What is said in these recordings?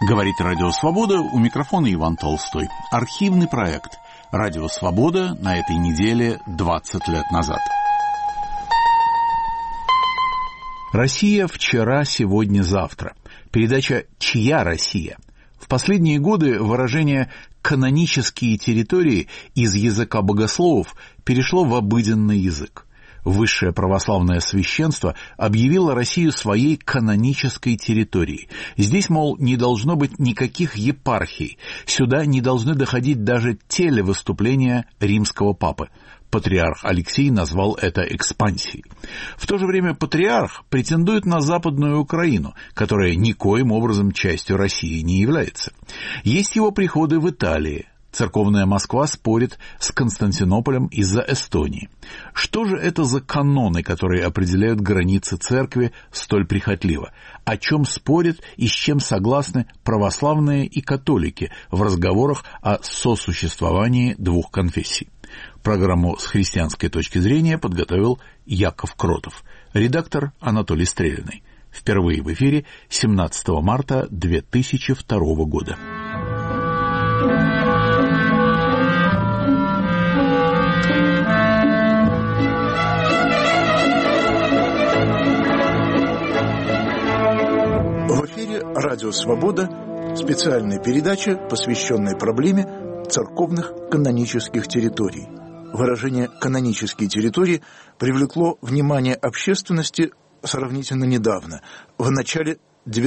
Говорит Радио Свобода, у микрофона Иван Толстой. Архивный проект Радио Свобода на этой неделе 20 лет назад. Россия вчера, сегодня, завтра. Передача «Чья Россия?». В последние годы выражение «канонические территории» из языка богословов перешло в обыденный язык. Высшее православное священство объявило Россию своей канонической территорией. Здесь, мол, не должно быть никаких епархий. Сюда не должны доходить даже телевыступления римского папы. Патриарх Алексий назвал это экспансией. В то же время патриарх претендует на Западную Украину, которая никоим образом частью России не является. Есть его приходы в Италии. Церковная Москва спорит с Константинополем из-за Эстонии. Что же это за каноны, которые определяют границы церкви столь прихотливо? О чем спорят и с чем согласны православные и католики в разговорах о сосуществовании двух конфессий? Программу с христианской точки зрения подготовил Яков Кротов, редактор Анатолий Стрелиный. Впервые в эфире 17 марта 2002 года. Радио «Свобода» – специальная передача, посвященная проблеме церковных канонических территорий. Выражение «канонические территории» привлекло внимание общественности сравнительно недавно, в начале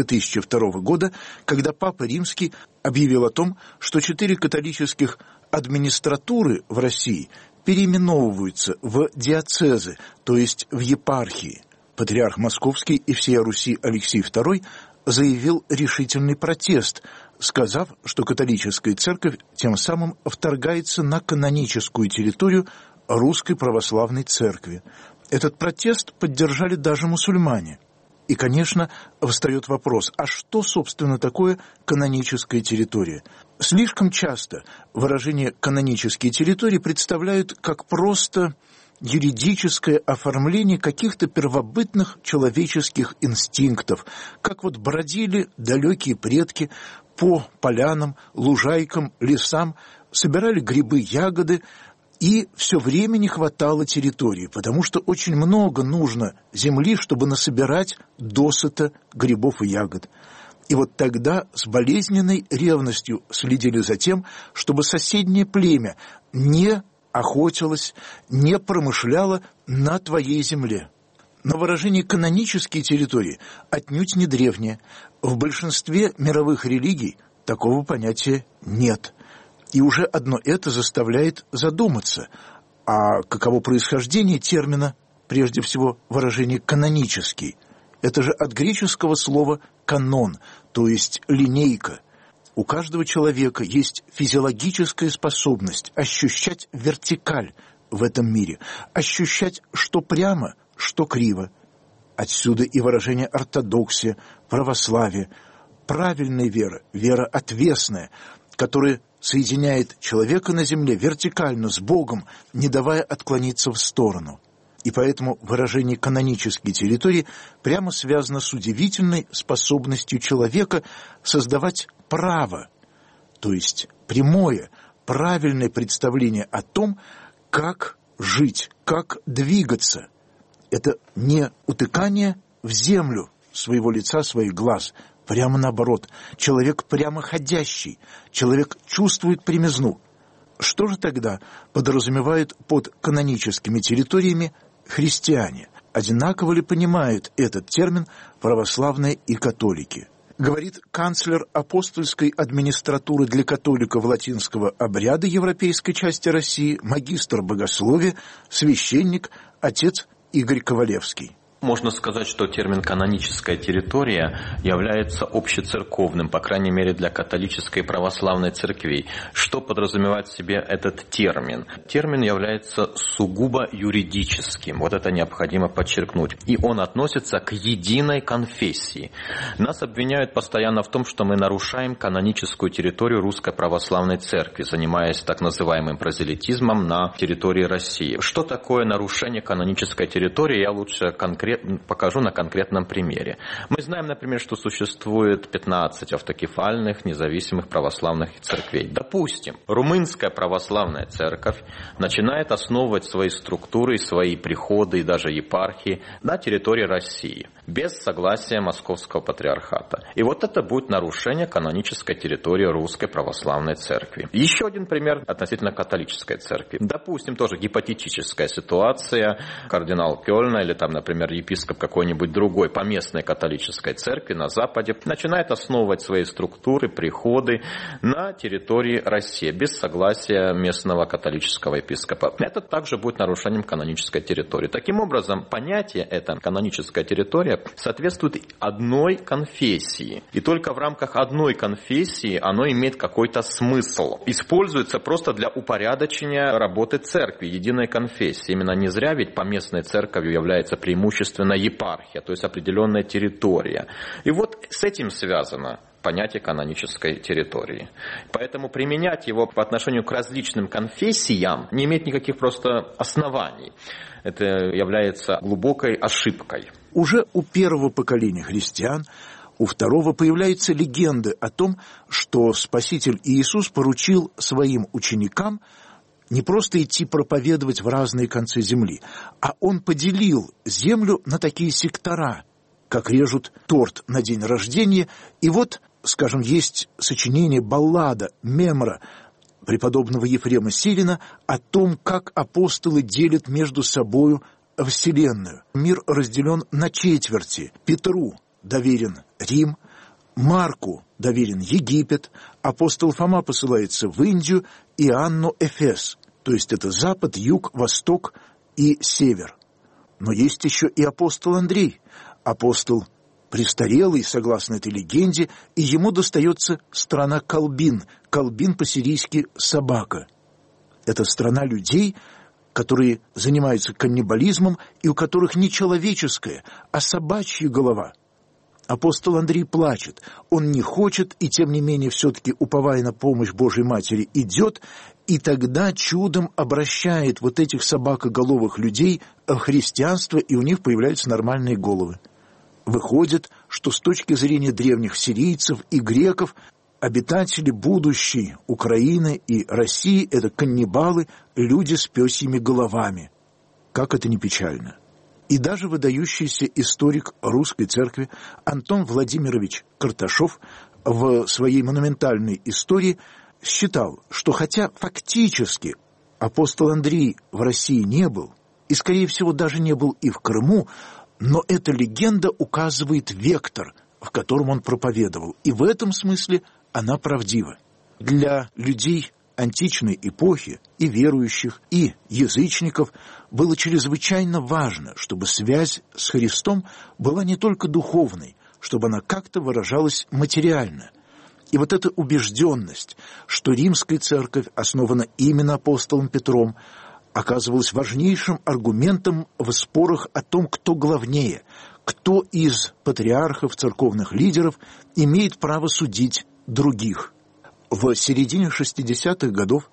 2002 года, когда Папа Римский объявил о том, что 4 католических администратуры в России переименовываются в диацезы, то есть в епархии. Патриарх Московский и всея Руси Алексий II заявил решительный протест, сказав, что католическая церковь тем самым вторгается на каноническую территорию Русской Православной Церкви. Этот протест поддержали даже мусульмане. И, конечно, встает вопрос, а что, собственно, такое каноническая территория? Слишком часто выражение «канонические территории» представляют как просто юридическое оформление каких-то первобытных человеческих инстинктов, как вот бродили далекие предки по полянам, лужайкам, лесам, собирали грибы, ягоды, и все время не хватало территории, потому что очень много нужно земли, чтобы насобирать досыта грибов и ягод. И вот тогда с болезненной ревностью следили за тем, чтобы соседнее племя не охотилась, не промышляла на твоей земле. Но выражение «канонические территории» отнюдь не древнее. В большинстве мировых религий такого понятия нет. И уже одно это заставляет задуматься, а каково происхождение термина, прежде всего выражение «канонический». Это же от греческого слова «канон», то есть «линейка». У каждого человека есть физиологическая способность ощущать вертикаль в этом мире, ощущать, что прямо, что криво. Отсюда и выражение ортодоксия, православие, правильная вера, вера отвесная, которая соединяет человека на земле вертикально с Богом, не давая отклониться в сторону. И поэтому выражение «канонические территории» прямо связано с удивительной способностью человека создавать право, то есть прямое, правильное представление о том, как жить, как двигаться. Это не утыкание в землю своего лица, своих глаз, прямо наоборот. Человек прямоходящий, человек чувствует прямизну. Что же тогда подразумевают под каноническими территориями христиане? Одинаково ли понимают этот термин православные и католики? Говорит канцлер апостольской администратуры для католиков латинского обряда европейской части России, магистр богословия, священник, отец Игорь Ковалевский. Можно сказать, что термин «каноническая территория» является общецерковным, по крайней мере для католической и православной церквей. Что подразумевает в себе этот термин? Термин является сугубо юридическим, вот это необходимо подчеркнуть. И он относится к единой конфессии. Нас обвиняют постоянно в том, что мы нарушаем каноническую территорию Русской Православной Церкви, занимаясь так называемым прозелитизмом на территории России. Что такое нарушение канонической территории? Я лучше конкретно покажу на конкретном примере. Мы знаем, например, что существует 15 автокефальных независимых православных церквей. Допустим, Румынская православная церковь начинает основывать свои структуры, свои приходы и даже епархии на территории России без согласия Московского патриархата. И вот это будет нарушение канонической территории Русской православной церкви. Еще один пример относительно католической церкви. Допустим, тоже гипотетическая ситуация. Кардинал Кёльна или там, например, епископ какой-нибудь другой поместной католической церкви на Западе начинает основывать свои структуры, приходы на территории России без согласия местного католического епископа. Это также будет нарушением канонической территории. Таким образом, понятие это каноническая территория соответствует одной конфессии. И только в рамках одной конфессии оно имеет какой-то смысл. Используется просто для упорядочения работы церкви, единой конфессии. Именно не зря ведь поместной церковью является преимущественно епархия, то есть определенная территория. И вот с этим связано понятие канонической территории. Поэтому применять его по отношению к различным конфессиям не имеет никаких просто оснований. Это является глубокой ошибкой. Уже у первого поколения христиан, у второго появляются легенды о том, что Спаситель Иисус поручил своим ученикам не просто идти проповедовать в разные концы земли, а Он поделил землю на такие сектора, как режут торт на день рождения. И вот, скажем, есть сочинение, баллада, мемора преподобного Ефрема Сирина о том, как апостолы делят между собою вселенную. Мир разделен на четверти. Петру доверен Рим, Марку доверен Египет, апостол Фома посылается в Индию, Иоанну Эфес, то есть это запад, юг, восток и север. Но есть еще и апостол Андрей, апостол престарелый, согласно этой легенде, и ему достается страна Колбин, Колбин по-сирийски «собака». Это страна людей, которые занимаются каннибализмом и у которых не человеческая, а собачья голова. Апостол Андрей плачет, он не хочет, и тем не менее все-таки, уповая на помощь Божьей Матери, идет, и тогда чудом обращает вот этих собакоголовых людей в христианство, и у них появляются нормальные головы. Выходит, что с точки зрения древних сирийцев и греков обитатели будущей Украины и России – это каннибалы, люди с пёсьими головами. Как это не печально. И даже выдающийся историк русской церкви Антон Владимирович Карташов в своей монументальной истории считал, что хотя фактически апостол Андрей в России не был, и, скорее всего, даже не был и в Крыму, но эта легенда указывает вектор, в котором он проповедовал. И в этом смысле она правдива. Для людей античной эпохи, и верующих, и язычников, было чрезвычайно важно, чтобы связь с Христом была не только духовной, чтобы она как-то выражалась материально. И вот эта убежденность, что римская церковь основана именно апостолом Петром, оказывалась важнейшим аргументом в спорах о том, кто главнее, кто из патриархов, церковных лидеров имеет право судить других. В середине 60-х годов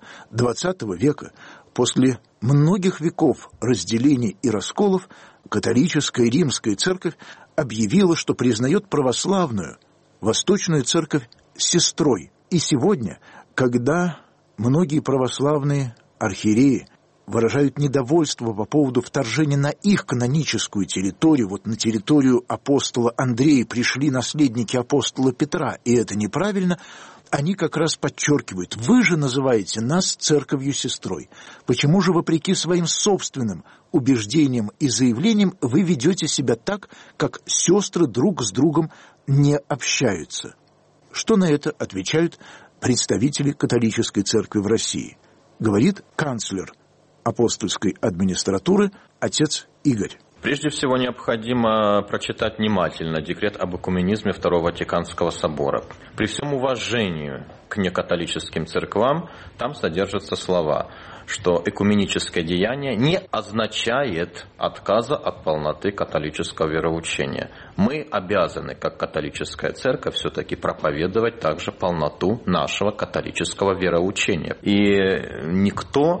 XX века, после многих веков разделений и расколов, католическая римская церковь объявила, что признает православную Восточную церковь сестрой. И сегодня, когда многие православные архиереи выражают недовольство по поводу вторжения на их каноническую территорию, вот на территорию апостола Андрея пришли наследники апостола Петра, и это неправильно, они как раз подчеркивают: вы же называете нас церковью-сестрой. Почему же, вопреки своим собственным убеждениям и заявлениям, вы ведете себя так, как сестры друг с другом не общаются? Что на это отвечают представители католической церкви в России? Говорит канцлер апостольской администратуры отец Игорь. Прежде всего необходимо прочитать внимательно декрет об экуменизме Второго Ватиканского собора. При всем уважении к некатолическим церквам там содержатся слова, что экуменическое деяние не означает отказа от полноты католического вероучения. Мы обязаны, как католическая церковь, все-таки проповедовать также полноту нашего католического вероучения. И никто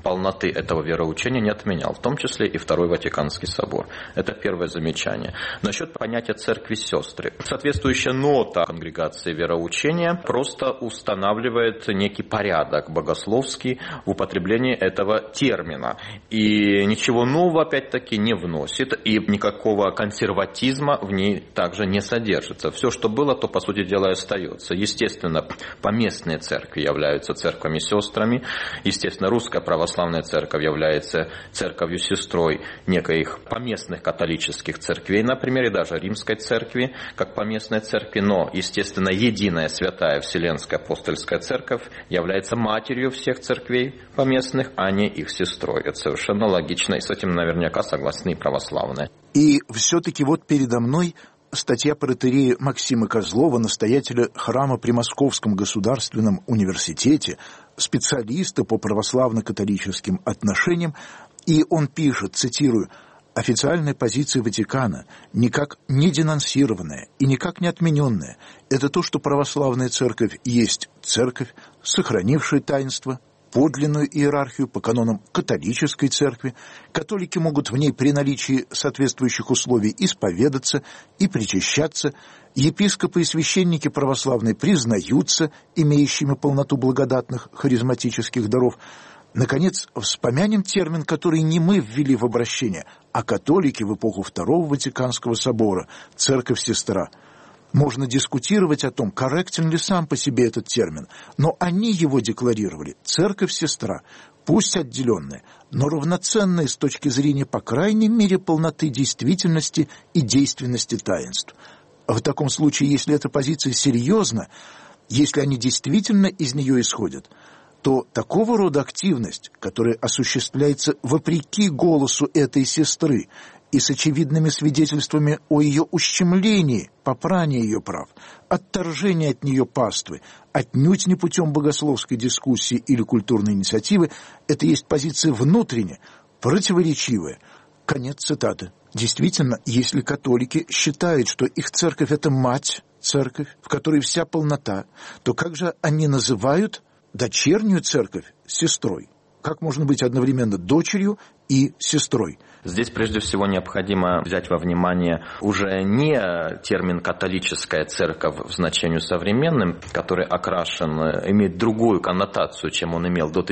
полноты этого вероучения не отменял, в том числе и Второй Ватиканский собор. Это первое замечание. Насчет понятия церкви-сестры. Соответствующая нота конгрегации вероучения просто устанавливает некий порядок богословский в употреблении этого термина. И ничего нового, опять-таки, не вносит, и никакого консерватизма в ней также не содержится. Все, что было, то, по сути дела, и остается. Естественно, поместные церкви являются церквами-сестрами. Естественно, Русская Православная Церковь является церковью-сестрой неких поместных католических церквей, например, и даже Римской Церкви, как поместной церкви. Но, естественно, единая святая Вселенская Апостольская Церковь является матерью всех церквей поместных, а не их сестрой. Это совершенно логично, и с этим наверняка согласны и православные. И все-таки вот передо мной статья протоиерея Максима Козлова, настоятеля храма при Московском государственном университете, специалиста по православно-католическим отношениям, и он пишет, цитирую: «Официальная позиция Ватикана, никак не денонсированная и никак не отмененная, это то, что православная церковь есть церковь, сохранившая таинство, подлинную иерархию по канонам католической церкви. Католики могут в ней при наличии соответствующих условий исповедаться и причащаться. Епископы и священники православные признаются имеющими полноту благодатных харизматических даров. Наконец, вспомянем термин, который не мы ввели в обращение, а католики в эпоху Второго Ватиканского собора – церковь-сестра». Можно дискутировать о том, корректен ли сам по себе этот термин, но они его декларировали. Церковь-сестра, пусть отделенная, но равноценная с точки зрения, по крайней мере, полноты действительности и действенности таинств. В таком случае, если эта позиция серьезна, если они действительно из нее исходят, то такого рода активность, которая осуществляется вопреки голосу этой сестры и с очевидными свидетельствами о ее ущемлении, попрании ее прав, отторжении от нее паствы, отнюдь не путем богословской дискуссии или культурной инициативы, это есть позиция внутренне противоречивая. Конец цитаты. Действительно, если католики считают, что их церковь – это мать, церковь, в которой вся полнота, то как же они называют дочернюю церковь сестрой? Как можно быть одновременно дочерью и сестрой? Здесь прежде всего необходимо взять во внимание уже не термин «католическая церковь» в значении современном, который окрашен, имеет другую коннотацию, чем он имел до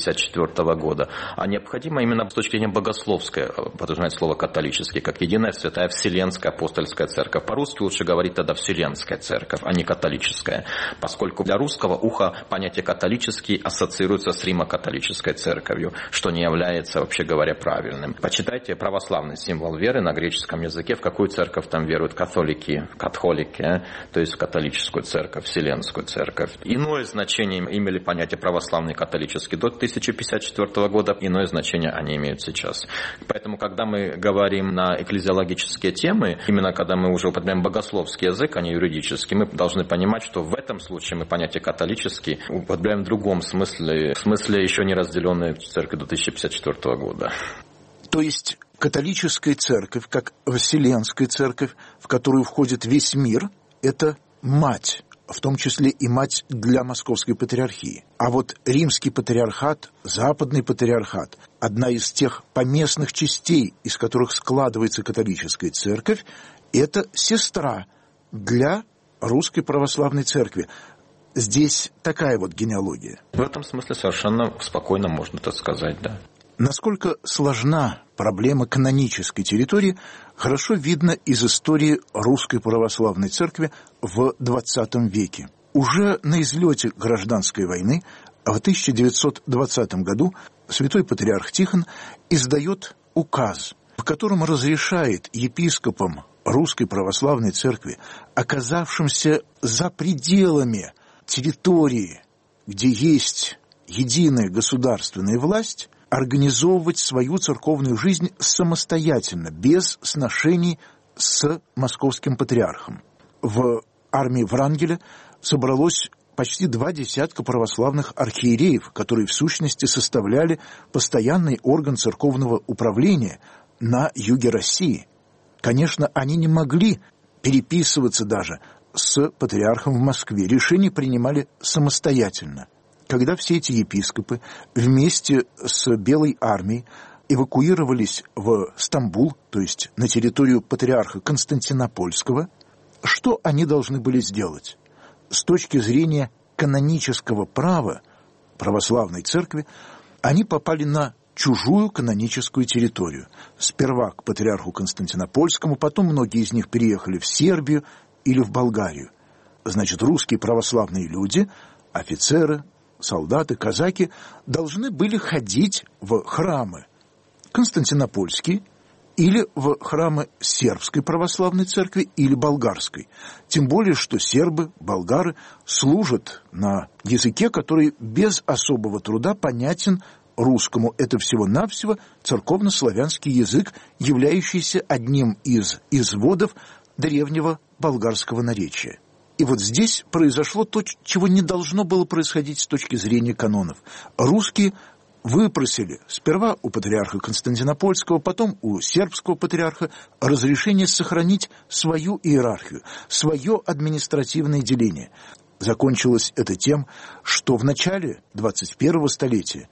1054 года, а необходимо именно с точки зрения богословской подразумевать слово «католический», как единая святая Вселенская Апостольская Церковь. По-русски лучше говорить тогда «Вселенская Церковь», а не «католическая», поскольку для русского уха понятие «католический» ассоциируется с Римо-католической церковью, что не является, вообще говоря, правильным. Почитайте православный символ веры на греческом языке, в какую церковь там веруют католики, то есть в католическую церковь, Вселенскую церковь. Иное значение имели понятие православный и католический до 1054 года, иное значение они имеют сейчас. Поэтому, когда мы говорим на экклезиологические темы, именно когда мы уже употребляем богословский язык, а не юридический, мы должны понимать, что в этом случае мы понятие католический употребляем в другом смысле, в смысле еще не разделенной церкви до 1054 года. То есть католическая церковь, как Вселенская церковь, в которую входит весь мир, это мать, в том числе и мать для Московской патриархии. А вот Римский патриархат, Западный патриархат, одна из тех поместных частей, из которых складывается католическая церковь, это сестра для Русской Православной Церкви. Здесь такая вот генеалогия. В этом смысле совершенно спокойно можно так сказать, да. Насколько сложна проблема канонической территории, хорошо видно из истории Русской Православной Церкви в XX веке. Уже на излете гражданской войны в 1920 году святой патриарх Тихон издает указ, в котором разрешает епископам Русской Православной Церкви, оказавшимся за пределами территории, где есть единая государственная власть, организовывать свою церковную жизнь самостоятельно, без сношений с московским патриархом. В армии Врангеля собралось почти 20 православных архиереев, которые в сущности составляли постоянный орган церковного управления на юге России. Конечно, они не могли переписываться даже с патриархом в Москве. Решения принимали самостоятельно. когда все эти епископы вместе с Белой армией эвакуировались в Стамбул, то есть на территорию патриарха Константинопольского, что они должны были сделать? С точки зрения канонического права православной церкви, они попали на чужую каноническую территорию. Сперва к патриарху Константинопольскому, потом многие из них переехали в Сербию или в Болгарию. Значит, русские православные люди, офицеры, солдаты, казаки, должны были ходить в храмы Константинопольские или в храмы сербской православной церкви или болгарской. Тем более, что сербы, болгары служат на языке, который без особого труда понятен русскому. Это всего-навсего церковно-славянский язык, являющийся одним из изводов древнего болгарского наречия. И вот здесь произошло то, чего не должно было происходить с точки зрения канонов. Русские выпросили сперва у патриарха Константинопольского, потом у сербского патриарха разрешение сохранить свою иерархию, свое административное деление. Закончилось это тем, что в начале 21 столетия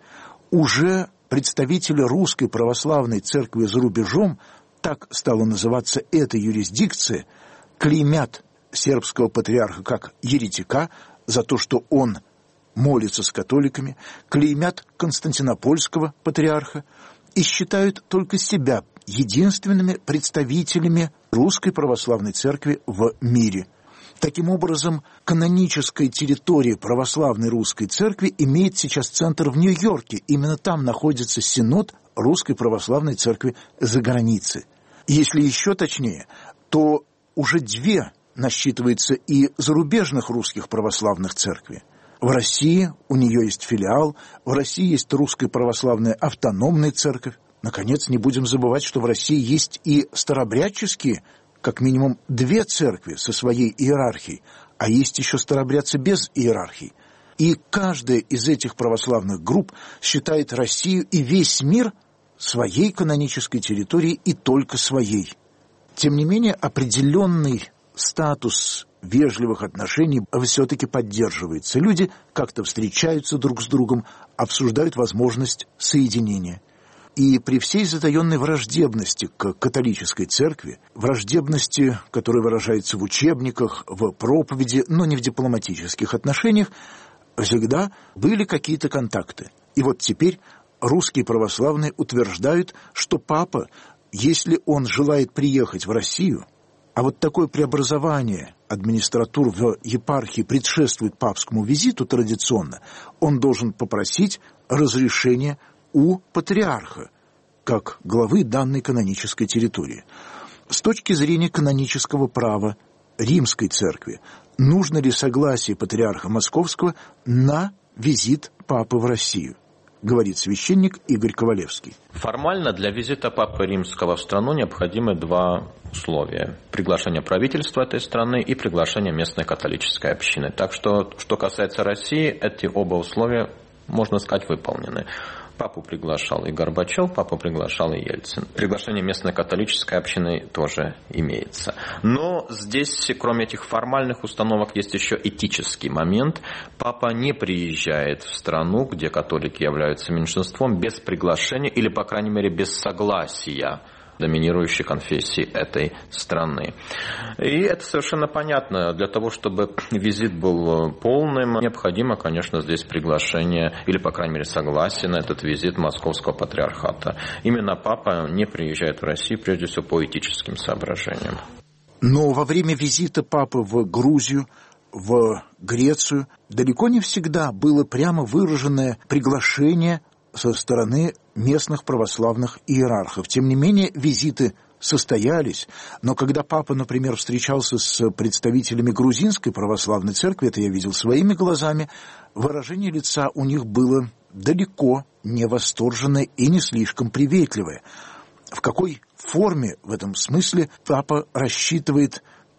уже представители русской православной церкви за рубежом, так стала называться эта юрисдикция, клеймят сербского патриарха как еретика за то, что он молится с католиками, клеймят Константинопольского патриарха и считают только себя единственными представителями русской православной церкви в мире. Таким образом, каноническая территория православной русской церкви имеет сейчас центр в Нью-Йорке. Именно там находится синод русской православной церкви за границей. Если еще точнее, то уже две насчитывается и зарубежных русских православных церквей. В России у нее есть филиал, в России есть Русская Православная Автономная Церковь. Наконец, не будем забывать, что в России есть и старообрядческие, как минимум, две церкви со своей иерархией, а есть еще старообрядцы без иерархии. И каждая из этих православных групп считает Россию и весь мир своей канонической территорией и только своей. Тем не менее, определенный статус вежливых отношений все-таки поддерживается. Люди как-то встречаются друг с другом, обсуждают возможность соединения. И при всей затаенной враждебности к католической церкви, враждебности, которая выражается в учебниках, в проповеди, но не в дипломатических отношениях, всегда были какие-то контакты. И вот теперь русские православные утверждают, что папа, если он желает приехать в Россию, а вот такое преобразование администратур в епархии предшествует папскому визиту традиционно, он должен попросить разрешения у патриарха, как главы данной канонической территории. С точки зрения канонического права Римской Церкви, нужно ли согласие патриарха Московского на визит папы в Россию? Говорит священник Игорь Ковалевский. Формально для визита Папы Римского в страну необходимы два условия. Приглашение правительства этой страны и приглашение местной католической общины. Так что касается России, эти оба условия, можно сказать, выполнены. Папу приглашал и Горбачев, папу приглашал и Ельцин. Приглашение местной католической общины тоже имеется. Но здесь, кроме этих формальных установок, есть еще этический момент. Папа не приезжает в страну, где католики являются меньшинством, без приглашения или, по крайней мере, без согласия доминирующей конфессии этой страны. И это совершенно понятно. Для того, чтобы визит был полным, необходимо, конечно, здесь приглашение или, по крайней мере, согласие на этот визит Московского патриархата. Именно папа не приезжает в Россию, прежде всего, по этическим соображениям. Но во время визита папы в Грузию, в Грецию, далеко не всегда было прямо выраженное приглашение со стороны местных православных иерархов. Тем не менее, визиты состоялись, но когда папа, например, встречался с представителями грузинской православной церкви, это я видел своими глазами, выражение лица у них было далеко не восторженное и не слишком приветливое. В какой форме в этом смысле папа рассчитывает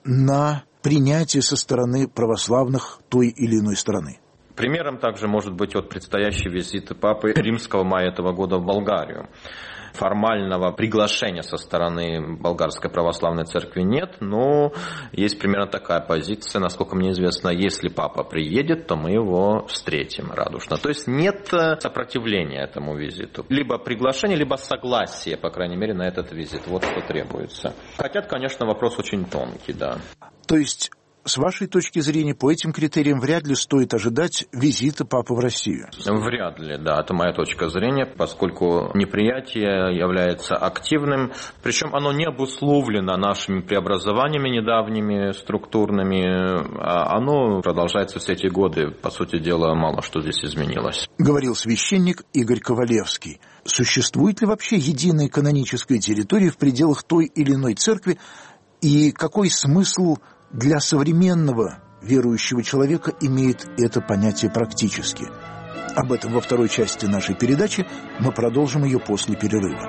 на принятие со стороны православных той или иной страны? Примером также может быть предстоящий визит Папы Римского в мае этого года в Болгарию. формального приглашения со стороны Болгарской Православной Церкви нет, но есть примерно такая позиция, насколько мне известно, если папа приедет, то мы его встретим радушно. То есть нет сопротивления этому визиту. Либо приглашение, либо согласие, по крайней мере, на этот визит. Вот что требуется. Хотя, конечно, вопрос очень тонкий, да. То есть, с вашей точки зрения, по этим критериям вряд ли стоит ожидать визита папы в Россию? Вряд ли, да, это моя точка зрения, поскольку неприятие является активным, причем оно не обусловлено нашими преобразованиями недавними, структурными, а оно продолжается все эти годы. По сути дела, мало что здесь изменилось. Говорил священник Игорь Ковалевский. Существует ли вообще единая каноническая территория в пределах той или иной церкви, и какой смысл для современного верующего человека имеет это понятие практически? Об этом во второй части нашей передачи. Мы продолжим ее после перерыва.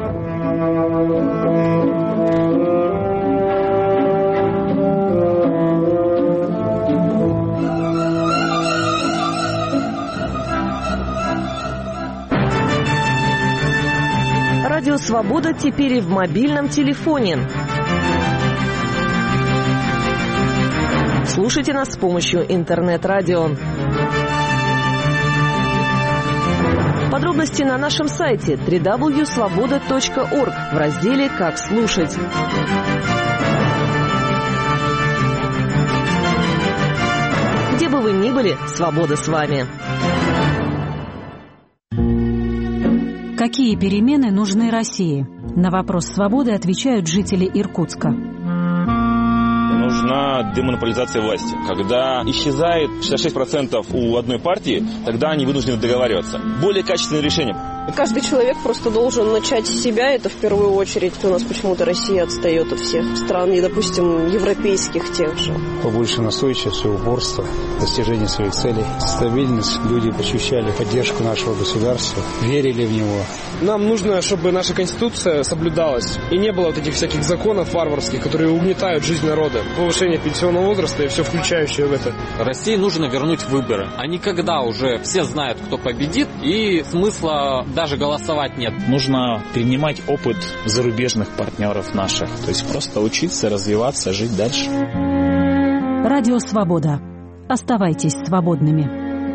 Радио «Свобода» теперь и в мобильном телефоне. Слушайте нас с помощью интернет-радио. Подробности на нашем сайте www.svoboda.org в разделе «Как слушать». Где бы вы ни были, свобода с вами. Какие перемены нужны России? На вопрос «Свободы» отвечают жители Иркутска. Нужна демонополизация власти. Когда исчезает 66% у одной партии, тогда они вынуждены договариваться. Более качественное решение. Каждый человек просто должен начать с себя, это в первую очередь. У нас почему-то Россия отстает от всех стран, и, допустим, европейских тех же. Побольше настойчивости, упорства, достижения своих целей, стабильность. Люди ощущали поддержку нашего государства, верили в него. Нам нужно, чтобы наша Конституция соблюдалась, и не было вот этих всяких законов варварских, которые угнетают жизнь народа. Повышение пенсионного возраста и все включающее в это. России нужно вернуть выборы. А не когда уже все знают, кто победит, и смысла даже голосовать нет. Нужно перенимать опыт зарубежных партнеров наших. То есть просто учиться, развиваться, жить дальше. Радио «Свобода». Оставайтесь свободными.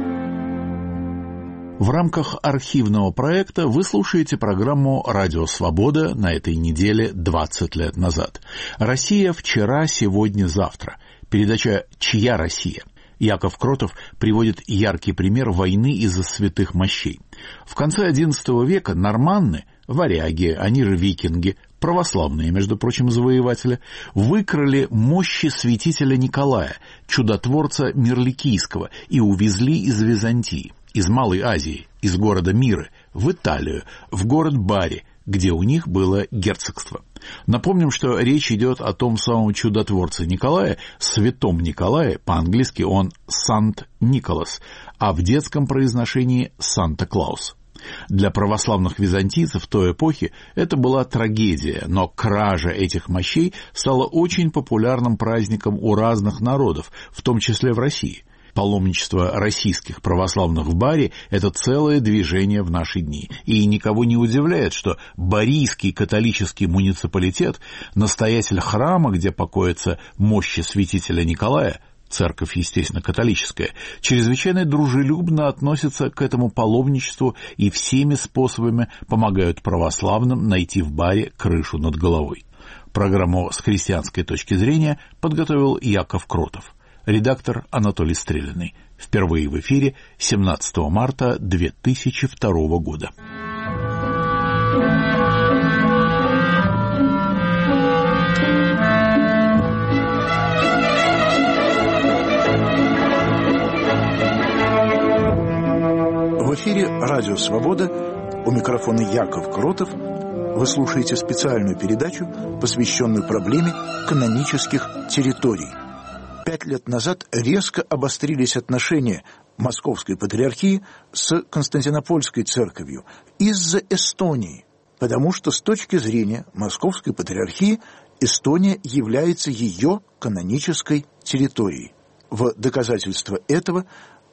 В рамках архивного проекта вы слушаете программу «Радио Свобода» на этой неделе 20 лет назад. «Россия вчера, сегодня, завтра». Передача «Чья Россия?». Яков Кротов приводит яркий пример войны из-за святых мощей. В конце XI века норманны, варяги, они же викинги, православные, между прочим, завоеватели, выкрали мощи святителя Николая, чудотворца Мирликийского, и увезли из Византии, из Малой Азии, из города Миры, в Италию, в город Бари, где у них было герцогство. Напомним, что речь идет о том самом чудотворце Николае, святом Николае, по-английски он Сант-Николас, а в детском произношении Санта-Клаус. Для православных византийцев той эпохи это была трагедия, но кража этих мощей стала очень популярным праздником у разных народов, в том числе в России. Паломничество российских православных в Бари – это целое движение в наши дни. И никого не удивляет, что Барийский католический муниципалитет, настоятель храма, где покоятся мощи святителя Николая, церковь, естественно, католическая, чрезвычайно дружелюбно относится к этому паломничеству и всеми способами помогают православным найти в Бари крышу над головой. Программу с христианской точки зрения подготовил Яков Кротов. Редактор Анатолий Стрелянный. Впервые в эфире 17 марта 2002 года. В эфире «Радио Свобода». У микрофона Яков Кротов. Вы слушаете специальную передачу, посвященную проблеме канонических территорий. 5 лет назад резко обострились отношения Московской Патриархии с Константинопольской Церковью из-за Эстонии, потому что с точки зрения Московской Патриархии Эстония является ее канонической территорией. В доказательство этого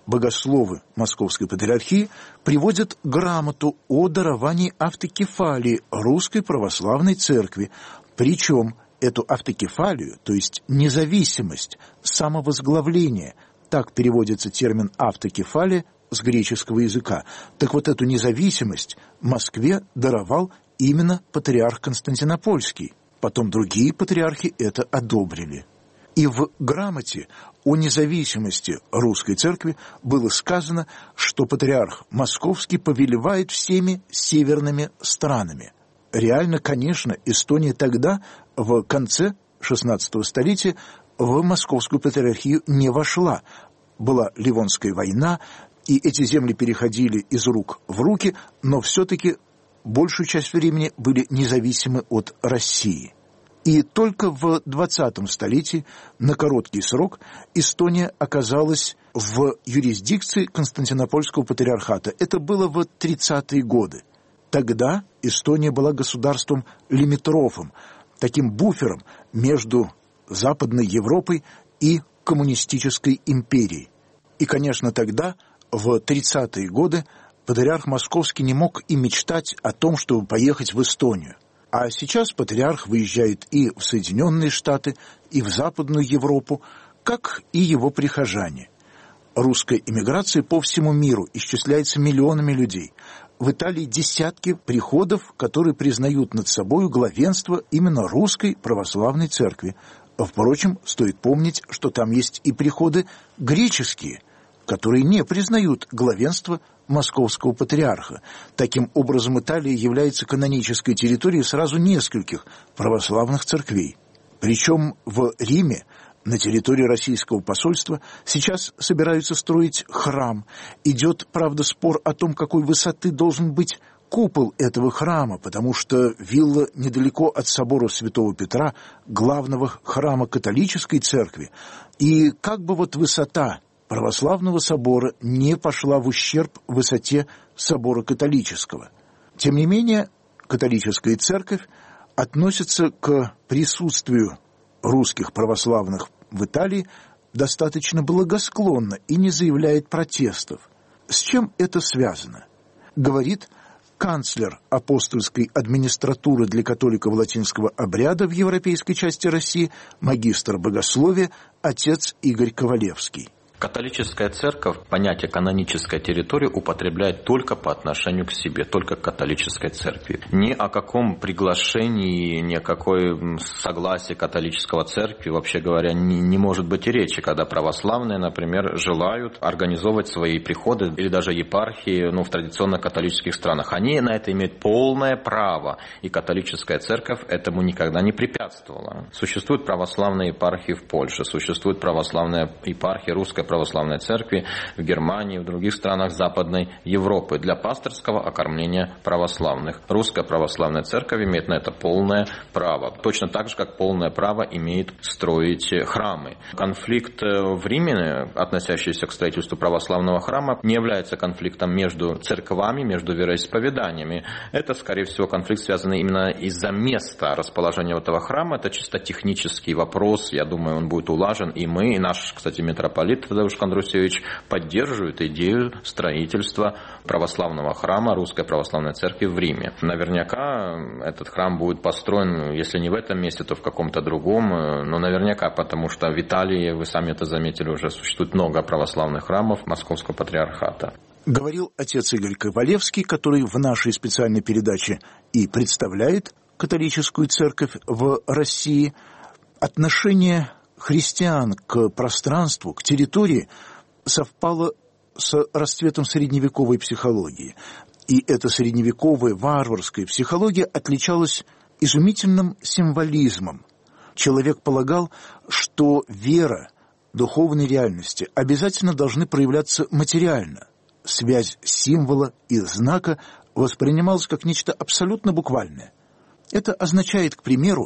Богословы Московской Патриархии приводят грамоту о даровании автокефалии Русской Православной Церкви, причем эту автокефалию, то есть независимость, самовозглавление, так переводится термин автокефалия с греческого языка. Так вот, эту независимость Москве даровал именно патриарх Константинопольский. Потом другие патриархи это одобрили. И в грамоте о независимости Русской Церкви было сказано, что патриарх Московский повелевает всеми северными странами. Реально, конечно, Эстония тогда, в конце XVI столетия, в Московскую Патриархию не вошла. Была Ливонская война, и эти земли переходили из рук в руки, но все-таки большую часть времени были независимы от России. И только в XX столетии, на короткий срок, Эстония оказалась в юрисдикции Константинопольского патриархата. Это было в 30-е годы. Тогда Эстония была государством лимитрофом, таким буфером между Западной Европой и коммунистической империей. И, конечно, тогда, в 30-е годы, патриарх Московский не мог и мечтать о том, чтобы поехать в Эстонию. А сейчас патриарх выезжает и в Соединенные Штаты, и в Западную Европу, как и его прихожане. Русская эмиграция по всему миру исчисляется миллионами людей. В Италии десятки приходов, которые признают над собой главенство именно Русской Православной Церкви. Впрочем, стоит помнить, что там есть и приходы греческие, которые не признают главенство Московского патриарха. Таким образом, Италия является канонической территорией сразу нескольких православных церквей. Причем в Риме, на территории российского посольства, сейчас собираются строить храм. Идет, правда, спор о том, какой высоты должен быть купол этого храма, потому что вилла недалеко от собора Святого Петра, главного храма католической церкви, и как бы вот высота православного собора не пошла в ущерб высоте собора католического. Тем не менее, католическая церковь относится к присутствию русских православных в Италии достаточно благосклонно и не заявляет протестов. С чем это связано? Говорит канцлер апостольской администратуры для католиков латинского обряда в европейской части России, магистр богословия, отец Игорь Ковалевский. Католическая церковь понятие канонической территории употребляет только по отношению к себе, только к католической церкви. Ни о каком приглашении, ни о какой согласии католического церкви, вообще говоря, не может быть и речи, когда православные, например, желают организовывать свои приходы или даже епархии в традиционно католических странах. Они на это имеют полное право, и католическая церковь этому никогда не препятствовала. Существуют православные епархии в Польше, существует православная епархия Русской Православной Церкви в Германии, в других странах Западной Европы для пасторского окормления православных. Русская Православная Церковь имеет на это полное право. Точно так же, как полное право имеет строить храмы. Конфликт в Риме, относящийся к строительству православного храма, не является конфликтом между церквами, между вероисповеданиями. Это, скорее всего, конфликт, связанный именно из-за места расположения этого храма. Это чисто технический вопрос. Я думаю, он будет улажен. И мы, и наш, кстати, митрополит Тадеуш Кондрусевич поддерживает идею строительства православного храма Русской Православной Церкви в Риме. Наверняка этот храм будет построен, если не в этом месте, то в каком-то другом, но наверняка, потому что в Италии, вы сами это заметили, уже существует много православных храмов Московского патриархата. Говорил отец Игорь Ковалевский, который в нашей специальной передаче и представляет католическую церковь в России. Отношение христиан к пространству, к территории совпало с расцветом средневековой психологии. И эта средневековая варварская психология отличалась изумительным символизмом. Человек полагал, что вера духовной реальности обязательно должны проявляться материально. Связь символа и знака воспринималась как нечто абсолютно буквальное. Это означает, к примеру,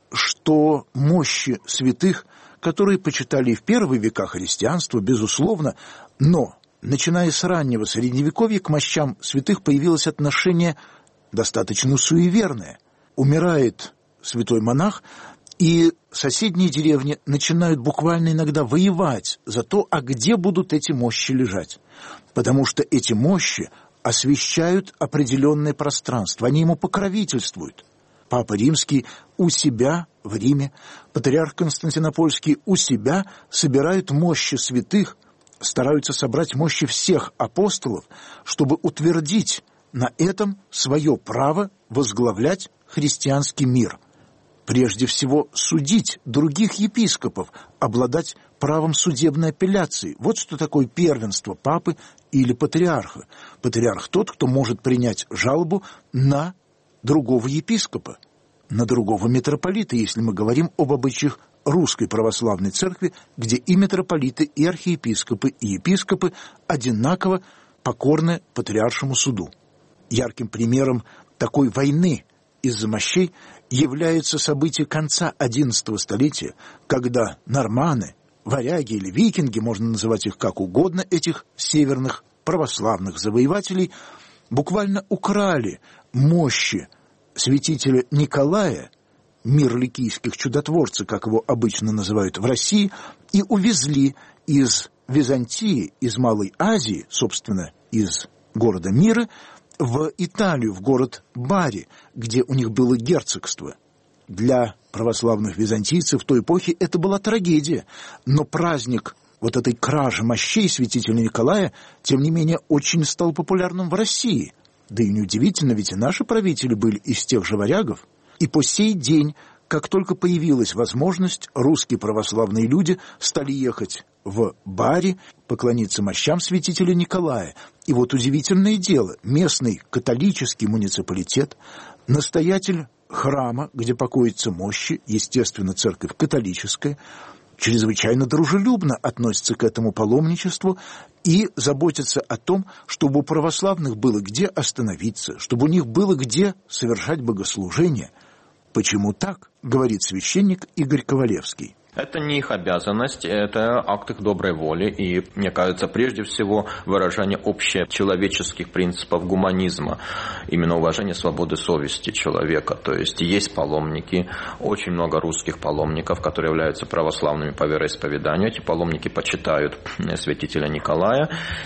что мощи святых, которые почитали и в первые века христианства, безусловно, но, начиная с раннего Средневековья, к мощам святых появилось отношение достаточно суеверное. Умирает святой монах, И соседние деревни начинают буквально иногда воевать за то, а где будут эти мощи лежать. Потому что эти мощи освещают определенное пространство, они ему покровительствуют. Папа Римский у себя в Риме, патриарх Константинопольский у себя собирают мощи святых, стараются собрать мощи всех апостолов, чтобы утвердить на этом свое право возглавлять христианский мир. Прежде всего, судить других епископов, обладать правом судебной апелляции. Вот что такое первенство папы или патриарха. Патриарх тот, кто может принять жалобу на другого епископа, на другого митрополита, если мы говорим об обычаях Русской Православной Церкви, где и митрополиты, и архиепископы, и епископы одинаково покорны патриаршему суду. Ярким примером такой войны из-за мощей является событие конца XI столетия, когда норманы, варяги или викинги, можно называть их как угодно, этих северных православных завоевателей, буквально украли мощи святителя Николая, мир ликийских чудотворцев, как его обычно называют в России, и увезли из Византии, из Малой Азии, собственно, из города Миры, в Италию, в город Бари, где у них было герцогство. Для православных византийцев в той эпохе это была трагедия, но праздник вот этой кражи мощей святителя Николая, тем не менее, очень стал популярным в России. Да и неудивительно, ведь и наши правители были из тех же варягов. И по сей день, как только появилась возможность, русские православные люди стали ехать в Бари, поклониться мощам святителя Николая. И вот удивительное дело, местный католический муниципалитет, настоятель храма, где покоятся мощи, естественно, церковь католическая, чрезвычайно дружелюбно относится к этому паломничеству и заботится о том, чтобы у православных было где остановиться, чтобы у них было где совершать богослужение. Почему так, говорит священник Игорь Ковалевский. Это не их обязанность, это акт их доброй воли и, мне кажется, прежде всего выражение общечеловеческих принципов гуманизма, именно уважение свободы совести человека. То есть паломники, очень много русских паломников, которые являются православными по вероисповеданию. Эти паломники почитают святителя Николая,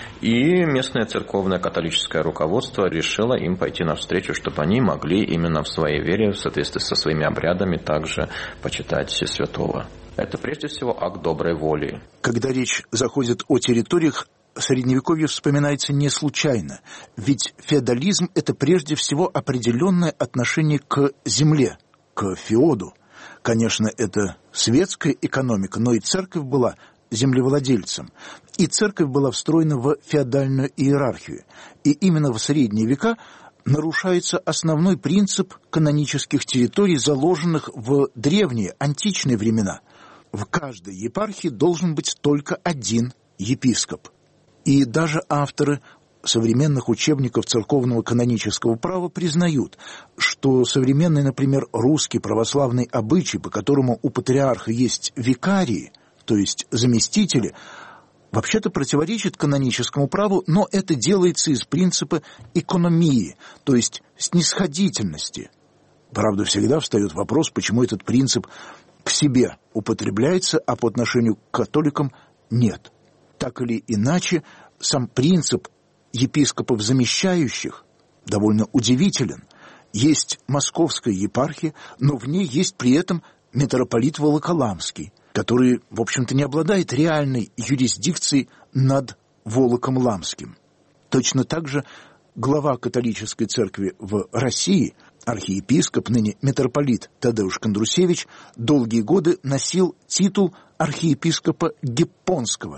и местное церковное католическое руководство решило им пойти навстречу, чтобы они могли именно в своей вере, в соответствии со своими обрядами, также почитать святого. Это прежде всего акт доброй воли. Когда речь заходит о территориях, Средневековье вспоминается не случайно. Ведь феодализм – это прежде всего определенное отношение к земле, к феоду. Конечно, это светская экономика, но и церковь была землевладельцем. И церковь была встроена в феодальную иерархию. И именно в средние века нарушается основной принцип канонических территорий, заложенных в древние, античные времена. В каждой епархии должен быть только один епископ. И даже авторы современных учебников церковного канонического права признают, что современный, например, русский православный обычай, по которому у патриарха есть викарии, то есть заместители, вообще-то противоречит каноническому праву, но это делается из принципа экономии, то есть снисходительности. Правда, всегда встает вопрос, почему этот принцип к себе употребляется, а по отношению к католикам нет. Так или иначе, сам принцип епископов замещающих довольно удивителен. Есть московская епархия, но в ней есть при этом митрополит Волоколамский, который, в общем-то, не обладает реальной юрисдикцией над Волоком-Ламским. Точно так же глава католической церкви в России, архиепископ, ныне митрополит Тадеуш Кондрусевич, долгие годы носил титул архиепископа Гиппонского.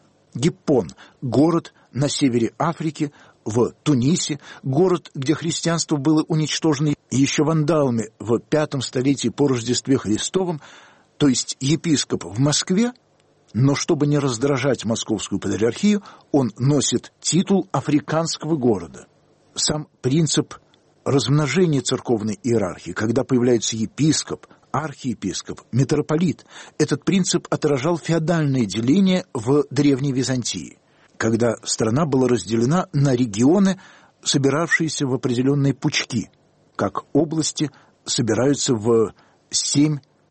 Гиппон – город на севере Африки, в Тунисе, город, где христианство было уничтожено еще вандалами в V столетии по Рождестве Христовом, то есть епископ в Москве, но чтобы не раздражать московскую патриархию, он носит титул африканского города. Сам принцип размножения церковной иерархии, когда появляется епископ, архиепископ, митрополит, этот принцип отражал феодальное деление в Древней Византии, когда страна была разделена на регионы, собиравшиеся в определенные пучки, как области собираются в 7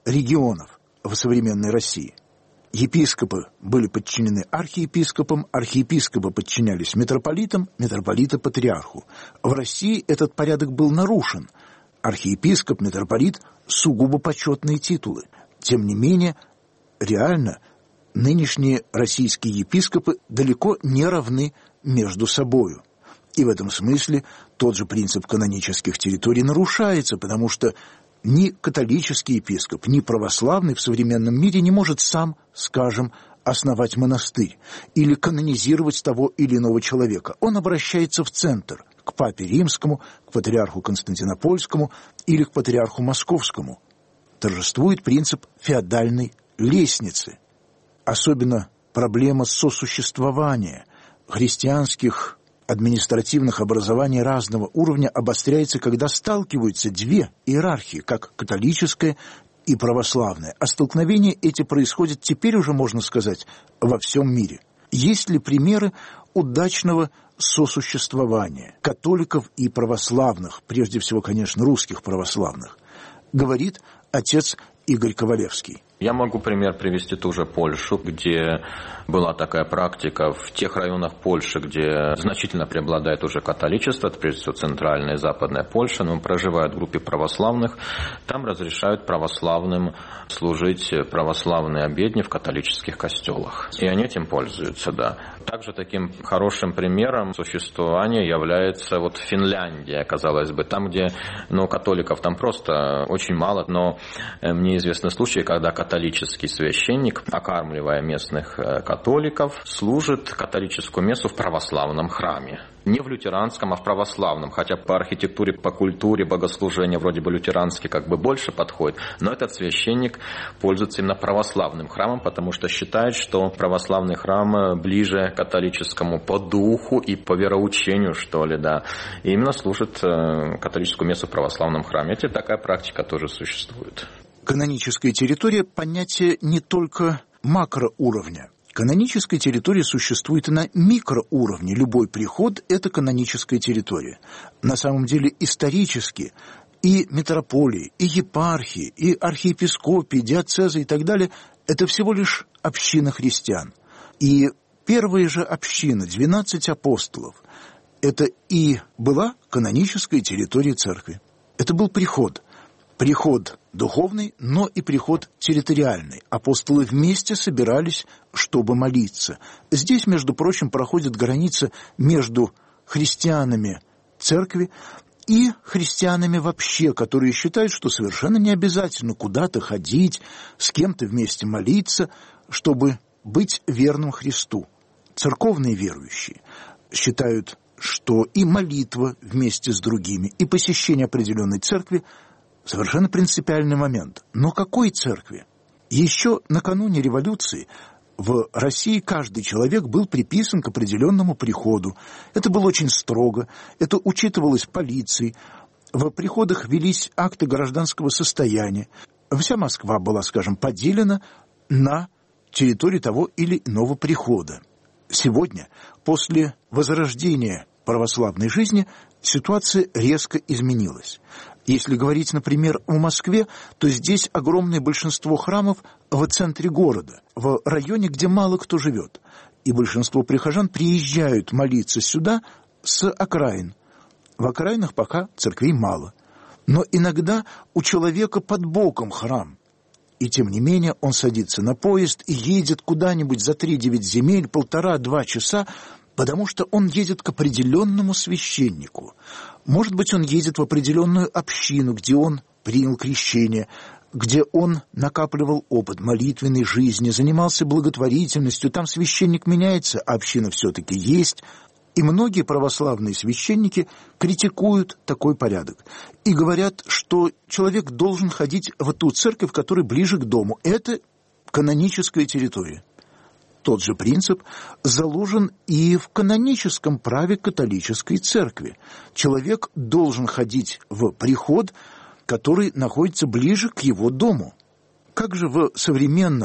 регионов в современной России. Епископы были подчинены архиепископам, архиепископы подчинялись митрополитам, митрополиты патриарху. В России этот порядок был нарушен. Архиепископ, митрополит – сугубо почетные титулы. Тем не менее, реально нынешние российские епископы далеко не равны между собою. И в этом смысле тот же принцип канонических территорий нарушается, потому что ни католический епископ, ни православный в современном мире не может сам, скажем, основать монастырь или канонизировать того или иного человека. Он обращается в центр, к папе римскому, к патриарху Константинопольскому или к патриарху Московскому. Торжествует принцип феодальной лестницы. Особенно проблема сосуществования христианских административных образований разного уровня обостряется, когда сталкиваются две иерархии, как католическая и православная. А столкновения эти происходят теперь уже, можно сказать, во всем мире. Есть ли примеры удачного сосуществования католиков и православных, прежде всего, конечно, русских православных, говорит отец Игорь Ковалевский. Я могу пример привести ту же Польшу, где была такая практика в тех районах Польши, где значительно преобладает уже католичество, это прежде всего центральная и западная Польша, но проживают в группе православных, там разрешают православным служить православные обедни в католических костелах. И они этим пользуются, да. Также таким хорошим примером существования является вот Финляндия, казалось бы, там, где католиков там просто очень мало, но мне известны случаи, когда католический священник, окармливая местных католиков, служит католическую мессу в православном храме. Не в лютеранском, а в православном, хотя по архитектуре, по культуре богослужения вроде бы лютеранский больше подходит, но этот священник пользуется именно православным храмом, потому что считает, что православный храм ближе к католическому по духу и по вероучению, что ли, да, и именно служит католическую мессу в православном храме. Это такая практика тоже существует. Каноническая территория – понятие не только макроуровня. Каноническая территория существует и на микроуровне. Любой приход – это каноническая территория. На самом деле исторически и митрополии, и епархии, и архиепископии, диоцезы и так далее – это всего лишь община христиан. И первая же община, 12 апостолов, это и была каноническая территория церкви. Это был приход. Приход духовный, но и приход территориальный. Апостолы вместе собирались, чтобы молиться. Здесь, между прочим, проходит граница между христианами церкви и христианами вообще, которые считают, что совершенно не обязательно куда-то ходить, с кем-то вместе молиться, чтобы быть верным Христу. Церковные верующие считают, что и молитва вместе с другими, и посещение определенной церкви совершенно принципиальный момент. Но какой церкви? Еще накануне революции в России каждый человек был приписан к определенному приходу. Это было очень строго, это учитывалось полицией. В приходах велись акты гражданского состояния. Вся Москва была, скажем, поделена на территории того или иного прихода. Сегодня, после возрождения православной жизни, ситуация резко изменилась. Если говорить, например, о Москве, то здесь огромное большинство храмов в центре города, в районе, где мало кто живет. И большинство прихожан приезжают молиться сюда с окраин. В окраинах пока церквей мало. Но иногда у человека под боком храм. И тем не менее он садится на поезд и едет куда-нибудь за 3-9 земель, 1,5-2 часа, потому что он едет к определенному священнику. Может быть, он едет в определенную общину, где он принял крещение, где он накапливал опыт молитвенной жизни, занимался благотворительностью. Там священник меняется, а община все-таки есть. И многие православные священники критикуют такой порядок и говорят, что человек должен ходить в ту церковь, которая ближе к дому. Это каноническая территория. Тот же принцип заложен и в каноническом праве католической церкви. Человек должен ходить в приход, который находится ближе к его дому. Как же в современном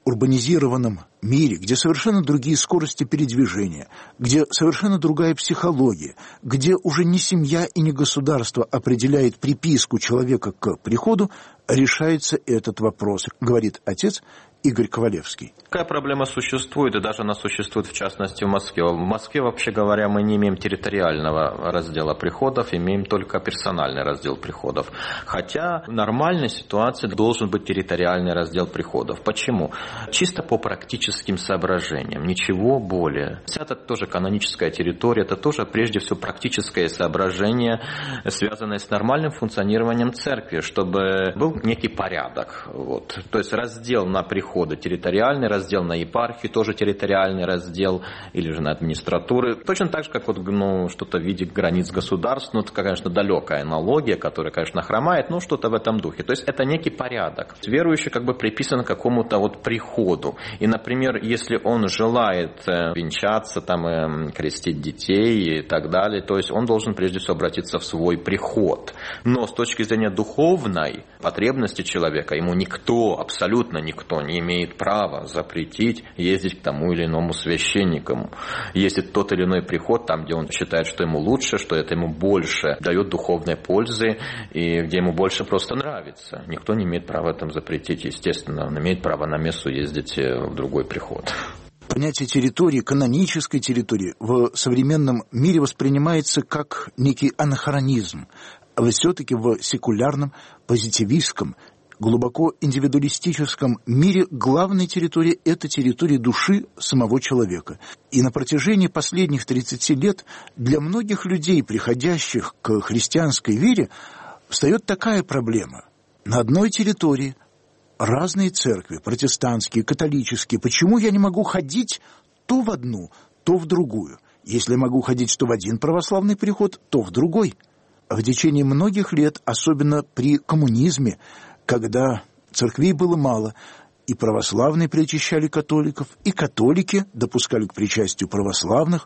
урбанизированном мире, где совершенно другие скорости передвижения, где совершенно другая психология, где уже не семья и не государство определяет приписку человека к приходу, решается этот вопрос, говорит отец Игорь Ковалевский. Такая проблема существует, и даже она существует в частности в Москве. В Москве, вообще говоря, мы не имеем территориального раздела приходов, имеем только персональный раздел приходов. Хотя в нормальной ситуации должен быть территориальный раздел приходов. Почему? Чисто по практическим соображениям, ничего более. Это тоже каноническая территория, это тоже прежде всего практическое соображение, связанное с нормальным функционированием церкви, чтобы был некий порядок. Вот. То есть раздел на приходы территориальный, раздел на епархию, тоже территориальный раздел, или же на администратуры. Точно так же, как вот, что-то в виде границ государств, это, конечно, далекая аналогия, которая, конечно, хромает, но что-то в этом духе. То есть это некий порядок. Верующий приписан к какому-то приходу. И, например, если он желает венчаться, крестить детей и так далее, то есть он должен прежде всего обратиться в свой приход. Но с точки зрения духовной потребности человека, ему никто, абсолютно никто не имеет права запретить ездить к тому или иному священнику. Ездит тот или иной приход там, где он считает, что ему лучше, что это ему больше дает духовной пользы, и где ему больше просто нравится. Никто не имеет права этом запретить. Естественно, он имеет право на мессу ездить в другой приход. Понятие территории, канонической территории в современном мире воспринимается как некий анахронизм. А все-таки в секулярном, позитивистском, глубоко индивидуалистическом мире главной территорией – это территория души самого человека. И на протяжении последних 30 лет для многих людей, приходящих к христианской вере, встает такая проблема. На одной территории разные церкви, протестантские, католические. Почему я не могу ходить то в одну, то в другую? Если могу ходить то в один православный приход, то в другой. В течение многих лет, особенно при коммунизме, когда церквей было мало, и православные причащали католиков, и католики допускали к причастию православных.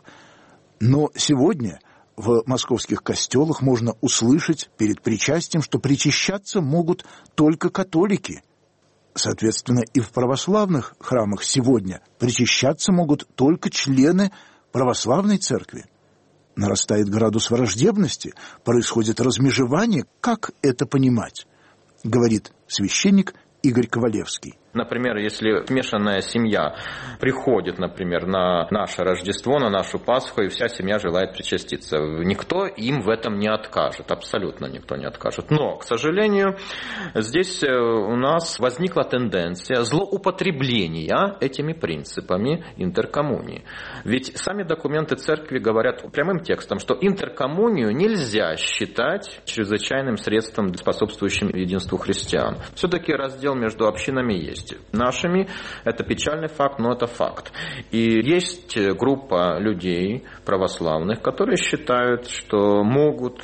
Но сегодня в московских костелах можно услышать перед причастием, что причащаться могут только католики. Соответственно, и в православных храмах сегодня причащаться могут только члены православной церкви. Нарастает градус враждебности, происходит размежевание. Как это понимать? Говорит священник Игорь Ковалевский. Например, если смешанная семья приходит, например, на наше Рождество, на нашу Пасху, и вся семья желает причаститься, никто им в этом не откажет, абсолютно никто не откажет. Но, к сожалению, здесь у нас возникла тенденция злоупотребления этими принципами интеркоммунии. Ведь сами документы церкви говорят прямым текстом, что интеркоммунию нельзя считать чрезвычайным средством, способствующим единству христиан. Все-таки раздел между общинами есть. Нашими это печальный факт, но это факт. И есть группа людей православных, которые считают, что могут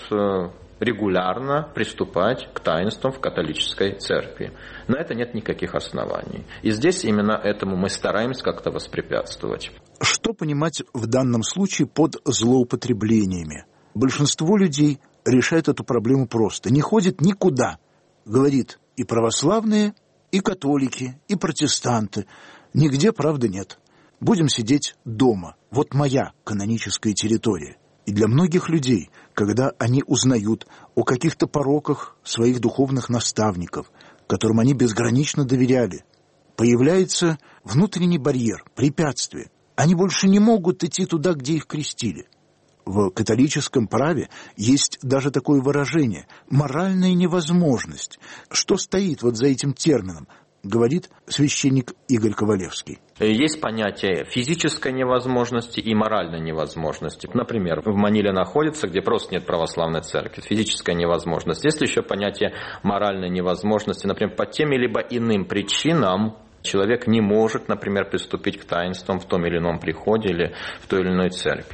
регулярно приступать к таинствам в католической церкви. На это нет никаких оснований. И здесь именно этому мы стараемся как-то воспрепятствовать. Что понимать в данном случае под злоупотреблениями? Большинство людей решает эту проблему просто. Не ходит никуда. Говорит, и православные, и католики, и протестанты. Нигде, правда, нет. Будем сидеть дома. Вот моя каноническая территория. И для многих людей, когда они узнают о каких-то пороках своих духовных наставников, которым они безгранично доверяли, появляется внутренний барьер, препятствие. Они больше не могут идти туда, где их крестили. В католическом праве есть даже такое выражение – моральная невозможность. Что стоит за этим термином, говорит священник Игорь Ковалевский. Есть понятие физической невозможности и моральной невозможности. Например, в Маниле находится, где просто нет православной церкви. Физическая невозможность. Есть еще понятие моральной невозможности. Например, по тем либо иным причинам человек не может, например, приступить к таинствам в том или ином приходе или в той или иной церкви.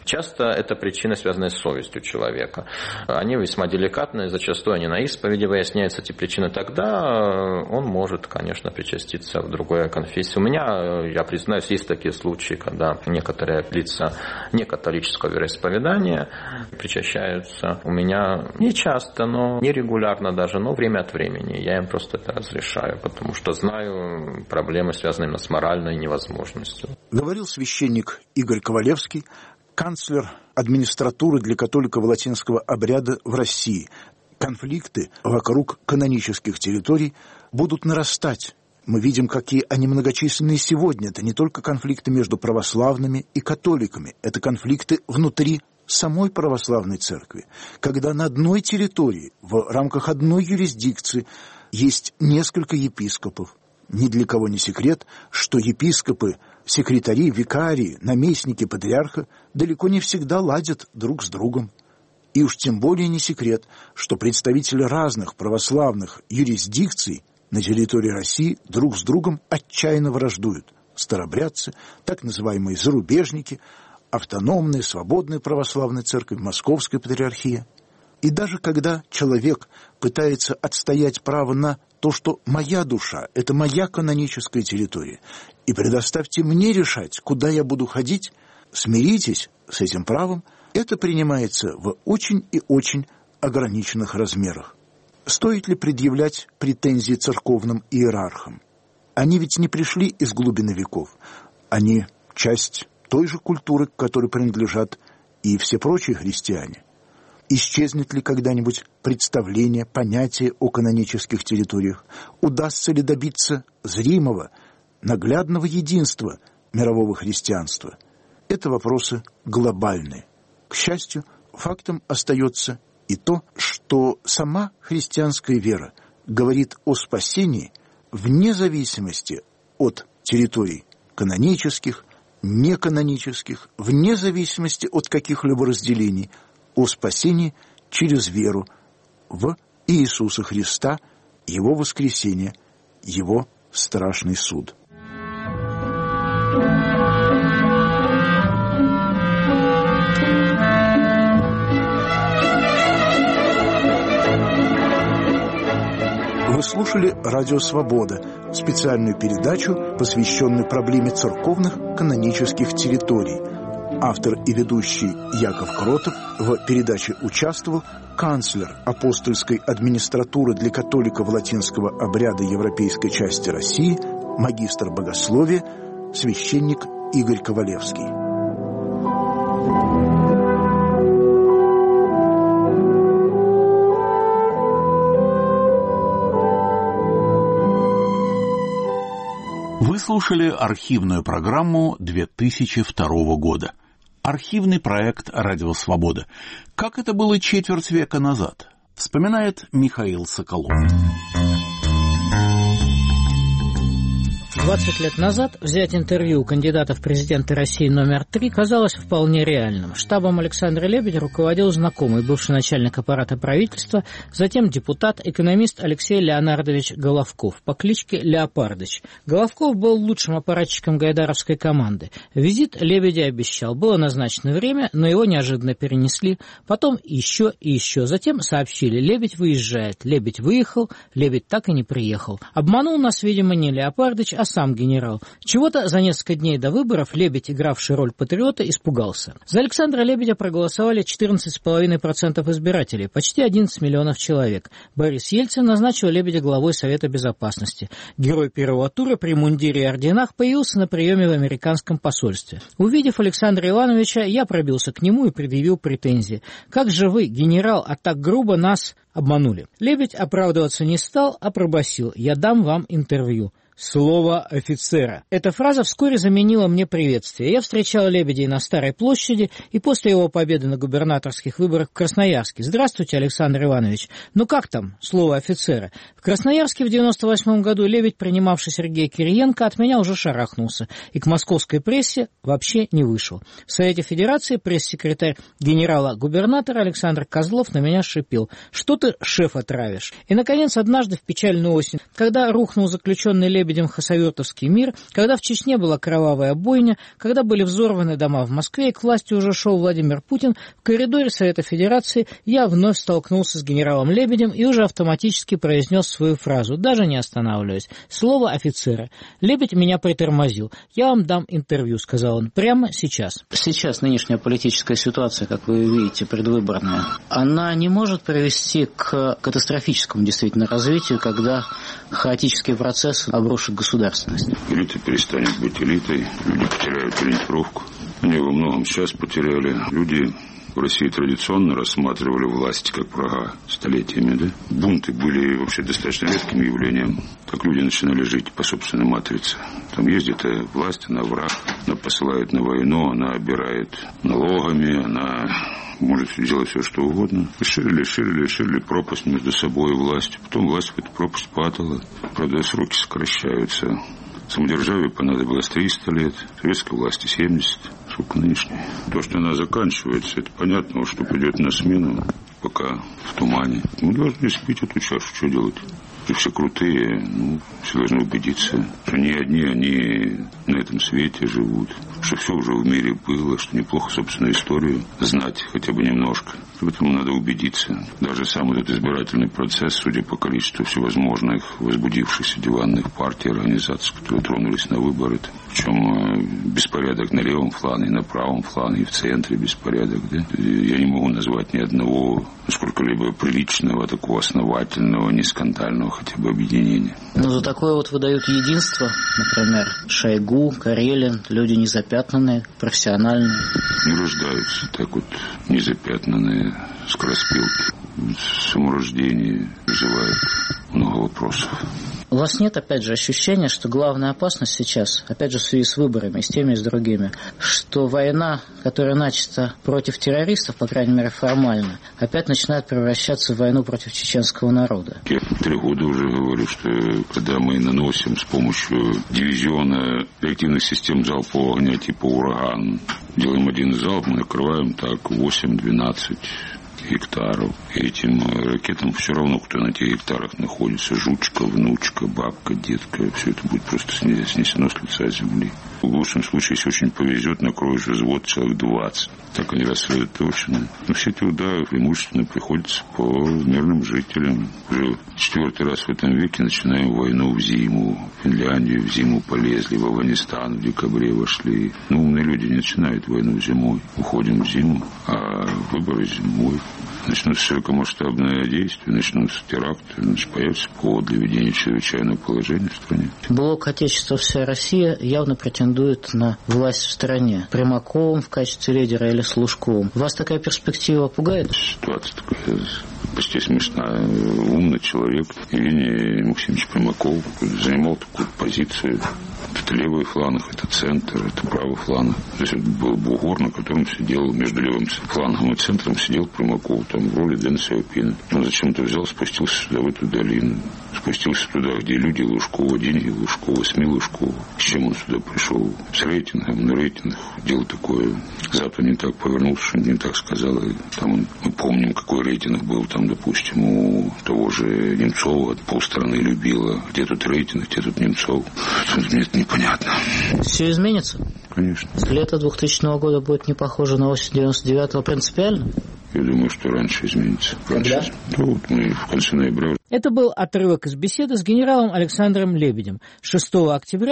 Часто это причина, связанная с совестью человека. Они весьма деликатные, зачастую они на исповеди выясняются эти причины, тогда он может, конечно, причаститься в другой конфессии. У меня, я признаюсь, есть такие случаи, когда некоторые лица некатолического вероисповедания причащаются. У меня не часто, но нерегулярно даже, но время от времени. Я им просто это разрешаю, потому что знаю проблемы, связанные с моральной невозможностью. Говорил священник Игорь Ковалевский, канцлер администратуры для католиков латинского обряда в России. Конфликты вокруг канонических территорий будут нарастать. Мы видим, какие они многочисленные сегодня. Это не только конфликты между православными и католиками. Это конфликты внутри самой православной церкви. Когда на одной территории, в рамках одной юрисдикции, есть несколько епископов. Ни для кого не секрет, что епископы, секретари, викарии, наместники патриарха далеко не всегда ладят друг с другом. И уж тем более не секрет, что представители разных православных юрисдикций на территории России друг с другом отчаянно враждуют. Старобрядцы, так называемые зарубежники, автономные, свободные православные церкви, Московская патриархия. И даже когда человек пытается отстоять право на то, что моя душа – это моя каноническая территория, и предоставьте мне решать, куда я буду ходить, смиритесь с этим правом, это принимается в очень и очень ограниченных размерах. Стоит ли предъявлять претензии церковным иерархам? Они ведь не пришли из глубины веков. Они часть той же культуры, к которой принадлежат и все прочие христиане. Исчезнет ли когда-нибудь представление, понятие о канонических территориях? Удастся ли добиться зримого, наглядного единства мирового христианства? Это вопросы глобальные. К счастью, фактом остается и то, что сама христианская вера говорит о спасении вне зависимости от территорий канонических, неканонических, вне зависимости от каких-либо разделений, о спасении через веру в Иисуса Христа, Его воскресение, Его страшный суд. Вы слушали «Радио Свобода», специальную передачу, посвященную проблеме церковных канонических территорий. Автор и ведущий Яков Кротов. В передаче участвовал канцлер апостольской администратуры для католиков латинского обряда европейской части России, магистр богословия, священник Игорь Ковалевский. Вы слушали архивную программу 2002 года. Архивный проект «Радио Свобода». Как это было четверть века назад, вспоминает Михаил Соколов. 20 лет назад взять интервью у кандидата в президенты России номер 3 казалось вполне реальным. Штабом Александра Лебедя руководил знакомый, бывший начальник аппарата правительства, затем депутат, экономист Алексей Леонардович Головков по кличке Леопардыч. Головков был лучшим аппаратчиком гайдаровской команды. Визит Лебедя обещал. Было назначено время, но его неожиданно перенесли. Потом еще и еще. Затем сообщили: Лебедь выезжает. Лебедь выехал, Лебедь так и не приехал. Обманул нас, видимо, не Леопардыч, а сам генерал. Чего-то за несколько дней до выборов Лебедь, игравший роль патриота, испугался. За Александра Лебедя проголосовали 14,5% избирателей, почти 11 миллионов человек. Борис Ельцин назначил Лебедя главой Совета Безопасности. Герой первого тура при мундире и орденах появился на приеме в американском посольстве. Увидев Александра Ивановича, я пробился к нему и предъявил претензии. «Как же вы, генерал, а так грубо нас обманули?» Лебедь оправдываться не стал, а пробасил: «Я дам вам интервью». Слово офицера. Эта фраза вскоре заменила мне приветствие. Я встречал Лебедя на Старой площади и после его победы на губернаторских выборах в Красноярске. «Здравствуйте, Александр Иванович. Ну как там, слово офицера?» В Красноярске в 98 году Лебедь, принимавший Сергея Кириенко, от меня уже шарахнулся и к московской прессе вообще не вышел. В Совете Федерации пресс-секретарь генерала-губернатора Александр Козлов на меня шипел: «Что ты, шефа, травишь?» И, наконец, однажды в печальную осень, когда рухнул заключенный Лебедь Лебедем хасавюртовский мир, когда в Чечне была кровавая бойня, когда были взорваны дома в Москве и к власти уже шел Владимир Путин, в коридоре Совета Федерации я вновь столкнулся с генералом Лебедем и уже автоматически произнес свою фразу, даже не останавливаясь. Слово офицера. Лебедь меня притормозил. «Я вам дам интервью», — сказал он, — «прямо сейчас». Сейчас нынешняя политическая ситуация, как вы видите, предвыборная, она не может привести к катастрофическому действительно развитию, когда хаотический процесс обрушит государственность. Элита перестанет быть элитой, люди потеряют ориентировку. Они во многом сейчас потеряли. Люди в России традиционно рассматривали власть как врага столетиями, да? Бунты были вообще достаточно редким явлением. Так люди начинали жить по собственной матрице. Там есть где-то власть, она враг, она посылает на войну, она обирает налогами, она может делать все, что угодно. Ширили пропасть между собой и властью. Потом власть в эту пропасть падала. Правда, сроки сокращаются. Самодержавию понадобилось 300 лет, советской власти 70. Сколько нынешней? То, что она заканчивается, это понятно, что придет на смену, пока в тумане. Мы должны спить эту чашу, что делать? И все крутые, все должны убедиться, что не одни они на этом свете живут, что все уже в мире было, что неплохо собственную историю знать хотя бы немножко. Поэтому надо убедиться. Даже сам этот избирательный процесс, судя по количеству всевозможных возбудившихся диванных партий, организаций, которые тронулись на выборы, причем беспорядок на левом фланге, на правом фланге, и в центре беспорядок. Да? Я не могу назвать ни одного сколько-либо приличного, такого основательного, не скандального хотя бы объединения. Но за такое вот выдают единство, например, Шойгу, Карелин, люди незапятнанные, профессиональные. Не рождаются так вот незапятнанные скороспелки. Саморождение вызывает много вопросов. У вас нет, опять же, ощущения, что главная опасность сейчас, опять же, в связи с выборами, с теми и с другими, что война, которая начата против террористов, по крайней мере, формально, опять начинает превращаться в войну против чеченского народа? Я 3 года уже говорю, что когда мы наносим с помощью дивизиона реактивных систем залпового огня типа «Ураган», делаем один залп, мы накрываем так 8-12 гектаров. И этим ракетам все равно, кто на тех гектарах находится. Жучка, внучка, бабка, детка. Все это будет просто снесено с лица земли. В лучшем случае, если очень повезет, накроешь взвод человек 20. Так они рассредоточены. Но все эти удары преимущественно приходятся по мирным жителям. Уже 4-й раз в этом веке начинаем войну в зиму. В Финляндию в зиму полезли, в Афганистан в декабре вошли. Но умные люди не начинают войну зимой. Уходим в зиму, а выборы зимой. Начнутся широкомасштабные действия, начнутся теракты, значит, появится повод для ведения чрезвычайного положения в стране. Блок «Отечество, вся Россия» явно претендует на власть в стране. Примаковым в качестве лидера или с Лужковым. Вас такая перспектива пугает? Ситуация такая почти смешная. Умный человек Евгений Максимович Примаков занимал такую позицию. Это левый фланг, это центр, это правый фланг. То есть это был бугор, на котором сидел, между левым флангом и центром сидел Примаков, там в роли Денниса Опина. Он зачем-то взял, спустился сюда, в эту долину. Спустился туда, где люди Лужкова, деньги Лужкова, СМИ Лужкова. С чем он сюда пришел? С рейтингом, на рейтинг. Дело такое. Запад не так повернулся, что не так сказал. Там мы помним, какой рейтинг был там, допустим, у того же Немцова. Полстраны любила. Где тут рейтинг, где тут Немцов? Мне это непонятно. Все изменится? Конечно. Лето 2000 года будет не похоже на осень 99-го принципиально? Я думаю, что раньше изменится. Когда? Вот мы в конце ноября. Это был отрывок из беседы с генералом Александром Лебедем 6 октября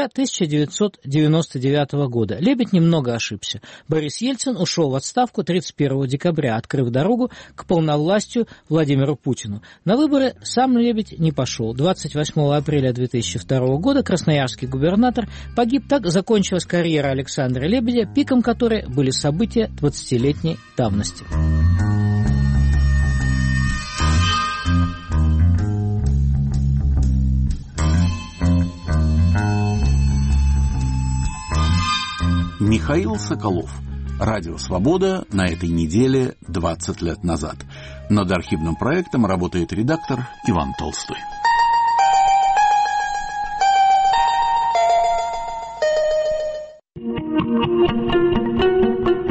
1999 года. Лебедь немного ошибся. Борис Ельцин ушел в отставку 31 декабря, открыв дорогу к полновластию Владимиру Путину. На выборы сам Лебедь не пошел. 28 апреля 2002 года красноярский губернатор погиб. Так закончилась карьера Александра Лебедя, пиком которой были события 20-летней давности. Михаил Соколов. Радио «Свобода» на этой неделе 20 лет назад. Над архивным проектом работает редактор Иван Толстой.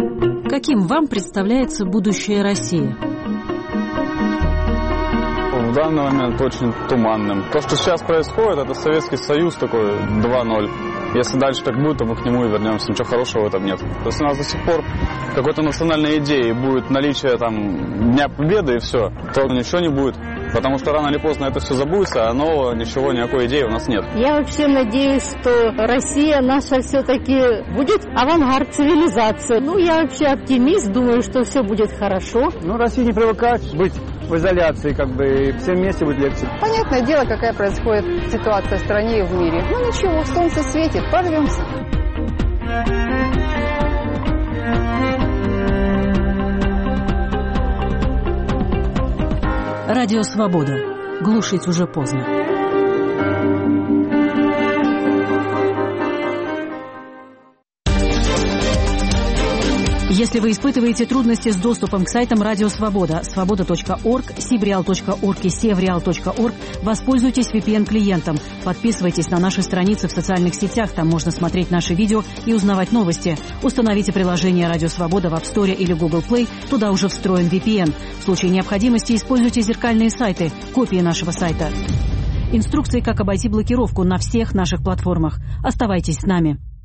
Каким вам представляется будущее России? данный момент очень туманным. То, что сейчас происходит, это Советский Союз такой 2.0. Если дальше так будет, то мы к нему и вернемся. Ничего хорошего в этом нет. То есть у нас до сих пор какой-то национальной идеи будет наличие там Дня Победы и все, то ничего не будет. Потому что рано или поздно это все забудется, а нового ничего, никакой идеи у нас нет. Я вообще надеюсь, что Россия наша все-таки будет авангард цивилизации. Я вообще оптимист, думаю, что все будет хорошо. Россия не привыкает быть в изоляции, и всем вместе будет легче. Понятное дело, какая происходит ситуация в стране и в мире. Ничего, солнце светит, порвемся. Радио «Свобода». Глушить уже поздно. Если вы испытываете трудности с доступом к сайтам Радио Свобода, свобода.орг, sibreal.org и sevreal.org, воспользуйтесь VPN-клиентом. Подписывайтесь на наши страницы в социальных сетях, там можно смотреть наши видео и узнавать новости. Установите приложение Радио Свобода в App Store или Google Play, туда уже встроен VPN. В случае необходимости используйте зеркальные сайты, копии нашего сайта. Инструкции, как обойти блокировку на всех наших платформах. Оставайтесь с нами.